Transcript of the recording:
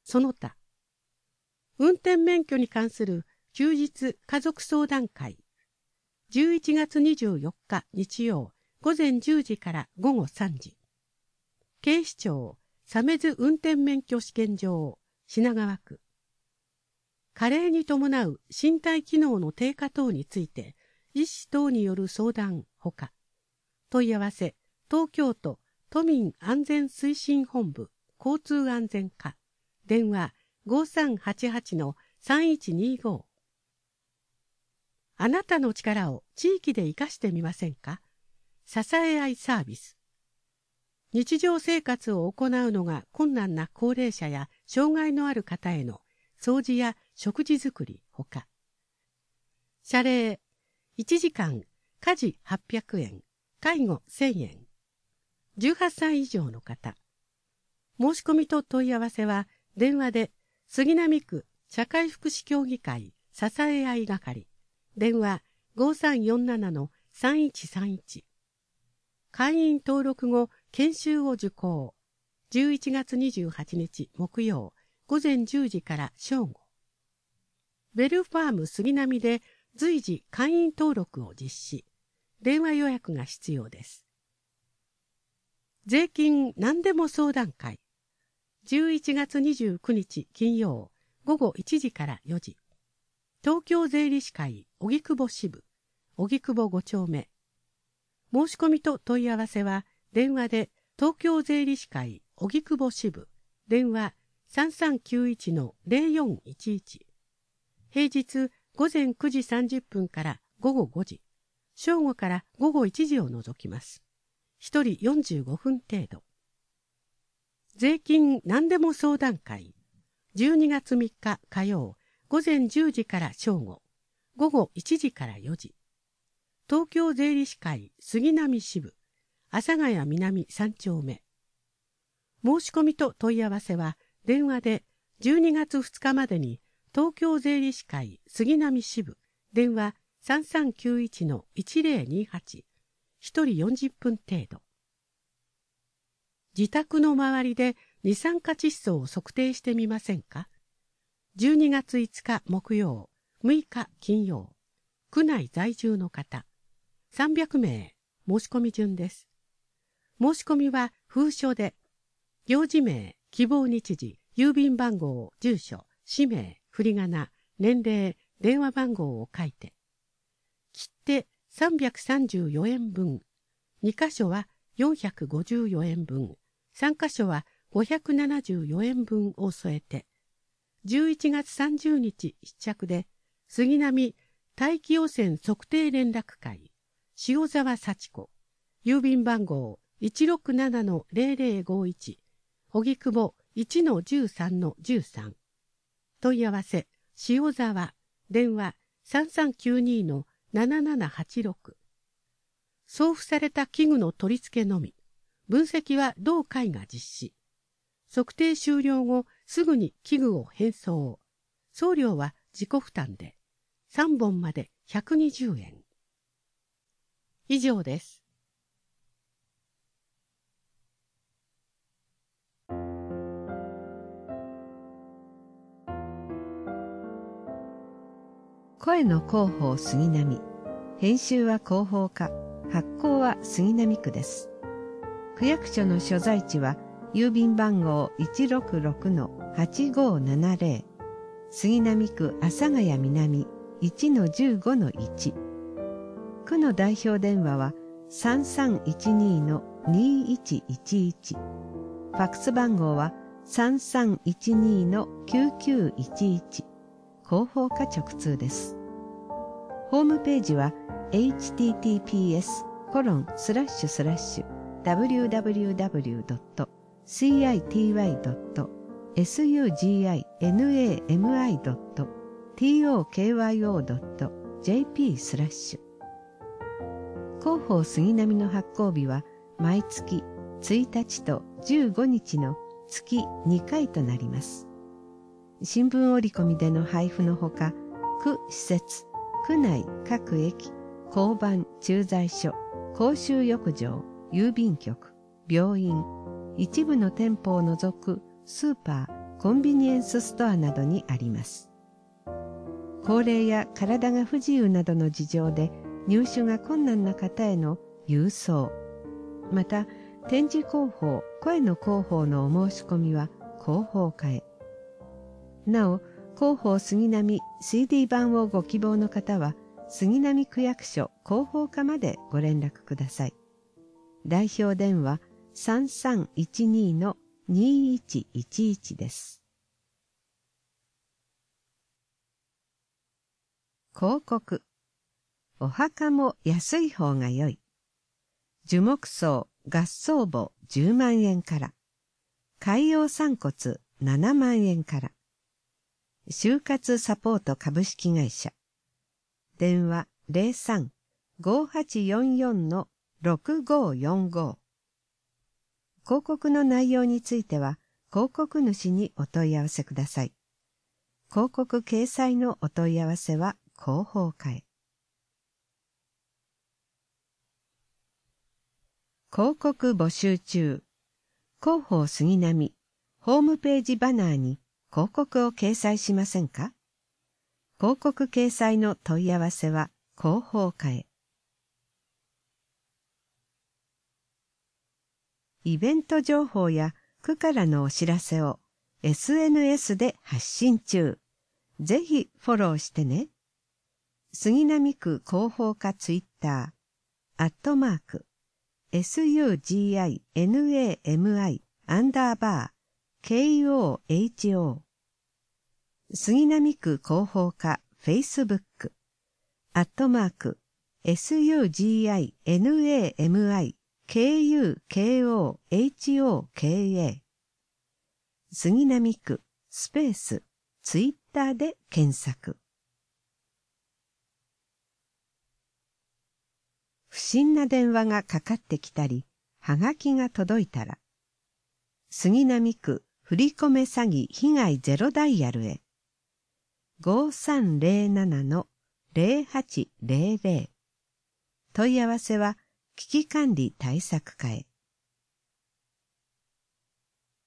その他、運転免許に関する休日家族相談会、11月24日日曜午前10時から午後3時。警視庁鮫洲運転免許試験場品川区。加齢に伴う身体機能の低下等について医師等による相談ほか、問い合わせ東京都都民安全推進本部交通安全課電話 5388-3125。 あなたの力を地域で生かしてみませんか。支え合いサービス。日常生活を行うのが困難な高齢者や障害のある方への掃除や食事作りほか、謝礼1時間家事800円、介護1000円。18歳以上の方。申し込みと問い合わせは電話で杉並区社会福祉協議会支え合い係電話 5347-3131。 会員登録後研修を受講。11月28日木曜午前10時から正午。ベルファーム杉並で随時会員登録を実施。電話予約が必要です。税金何でも相談会。11月29日金曜午後1時から4時。東京税理士会荻窪支部荻窪5丁目。申し込みと問い合わせは電話で東京税理士会荻窪支部電話 3391-0411。 平日午前9時30分から午後5時、正午から午後1時を除きます。1人45分程度。税金何でも相談会。12月3日火曜午前10時から正午、午後1時から4時。東京税理士会杉並支部阿佐ヶ谷南3丁目。申し込みと問い合わせは電話で12月2日までに東京税理士会杉並支部電話 3391-1028。 1人40分程度。自宅の周りで二酸化窒素を測定してみませんか。12月5日木曜6日金曜。区内在住の方300名。申し込み順です。申し込みは封書で行事名、希望日時、郵便番号、住所、氏名、振り仮名、年齢、電話番号を書いて。切手334円分。2箇所は454円分。3箇所は574円分を添えて。11月30日必着で、杉並大気汚染測定連絡会、塩沢幸子、郵便番号 167-0051、荻窪 1-13-13。問い合わせ、塩沢、電話 3392-7786。送付された器具の取り付けのみ。分析は同会が実施。測定終了後、すぐに器具を返送。送料は自己負担で、3本まで120円。以上です。 声の広報杉並。編集は広報課。発行は杉並区です。区役所の所在地は郵便番号 166-8570。杉並区阿佐ヶ谷南 1-15-1。区の代表電話は 3312-2111。ファックス番号は 3312-9911。広報課直通です。ホームページは https://www.city.suginami.tokyo.jp/。広報杉並の発行日は毎月1日と15日の月2回となります。新聞折り込みでの配布のほか、区施設、区内各駅、交番、駐在所、公衆浴場、郵便局、病院、一部の店舗を除くスーパー、 コンビニエンスストアなどにあります。高齢や体が不自由などの事情で入手が困難な方への郵送、また展示広報、声の広報のお申し込みは広報課へ。なお、広報杉並 CD 版をご希望の方は杉並区役所広報課までご連絡ください。代表電話 3312-2111 です。広告。お墓も安い方が良い。樹木葬合葬墓10万円から。海洋散骨7万円から。就活サポート株式会社。電話 03-5844-6545。広告の内容については広告主にお問い合わせください。広告掲載のお問い合わせは広報課へ。広告募集中。広報杉並ホームページバナーに広告を掲載しませんか？広告掲載の問い合わせは広報課へ。イベント情報や区からのお知らせを SNS で発信中。ぜひフォローしてね。杉並区広報課ツイッター@SUGINAMI_KOHO 杉並区広報課フェイスブック@SUGINAMI_KUKOHOKA 杉並区スペースツイッターで検索。不審な電話がかかってきたり、はがきが届いたら、杉並区振込詐欺被害ゼロダイヤルへ。5307-0800。問い合わせは危機管理対策課へ。